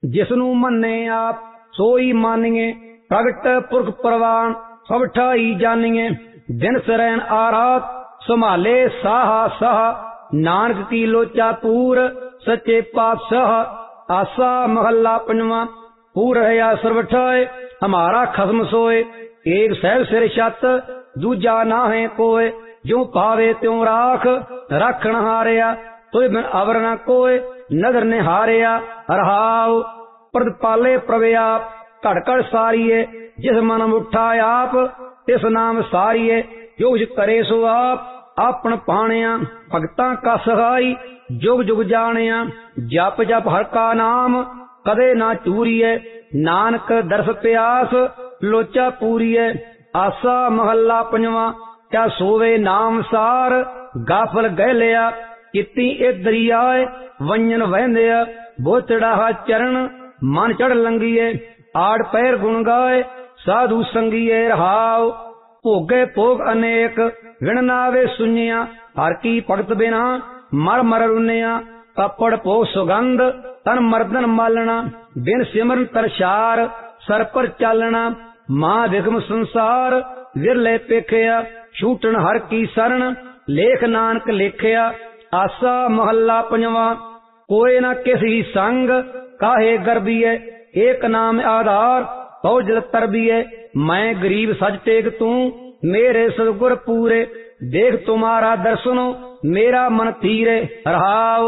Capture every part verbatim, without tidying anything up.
जिसनू मन्ने आप सोई मानिए, प्रगट पुरख प्रवान सब ठाई जानिए। दिन सरैन आरात संभाले साहा साहा, नानक की लोचा पूर सच्चे पातशाह। आसा महला पंजवा। पूर रहा सर्व ठाए हमारा खसम सोए, एक सहब सिर छत दूजा ना है कोय। जो पावे त्यों राख राखण हारिया, तुझ बिन अवर न कोय नजर ने हारिया। रहाव प्रतिपाले प्रव्या घड़ घड़ सारिये, जिस मन उठा आप तिस नाम सारिये। जो कुछ करे सो आप आपन पाणिया, भगतां का सहाई जुग जुग जानिया। जप जप हर का नाम कदे ना चूरिए, नानक दरस प्यास लोचा पूरिए। आसा महला पंजवा। क्या सोवे नाम सार गाफल गह लिया, किती ए दरियाए वंजन वहंदिया। बोचड़ा चरण मन चढ़ लंघिए, आड़ पैर गुण गाए साधु संगिए। रहाव भोगे भोग अनेक विण नावे सुनिया, हर की भगत बिना मर मर रुनिया। कपड़ भोग सुगंध तन मर्दन मालना, बिन सिमरन तरसार सर पर चालना। मां विगम संसार विरले पेखिया, छूटन हर की शरण लेख नानक लेखिया। आसा महला पंजवा। कोई न किसी संग काहे गर्बिए, एक नाम आधार बहु जल तरबिए। मैं गरीब सज टेक तू मेरे सदगुर पूरे, देख तुम्हारा दर्शनो मेरा मन थीरे। रहाव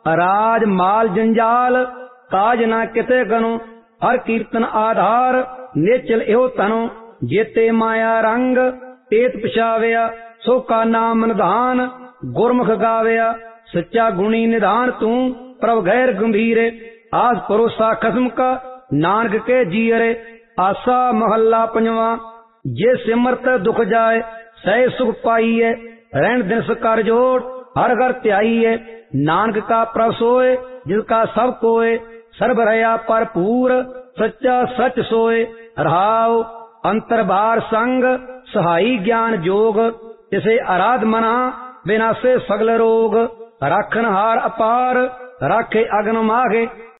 राज माल जंजाल काज ना किते गनो, हर कीर्तन आधार नेचल एहो तनो। जेते माया रंग तेत पछाविया, सो का नाम निधान गुरमुख गाविया। सच्चा गुणी निधान तू प्रभ गैर गंभीरे, आस परोसा खसम का नानक के जीरे। आसा महला पंजवा। जे सिमरत दुख जाए सह सुख पाइए, रहन दिन कर जोड़ हर घर त्याइए। नानक का प्रभ सोए जिसका सब कोय, सर्व रया भरपूर सच्चा सच सोए। रहाव अंतर बार संग सहाई ज्ञान जोग, जिसे आराध मना विनाशे सगल रोग। राखन हार अपार राखे अगन माघे,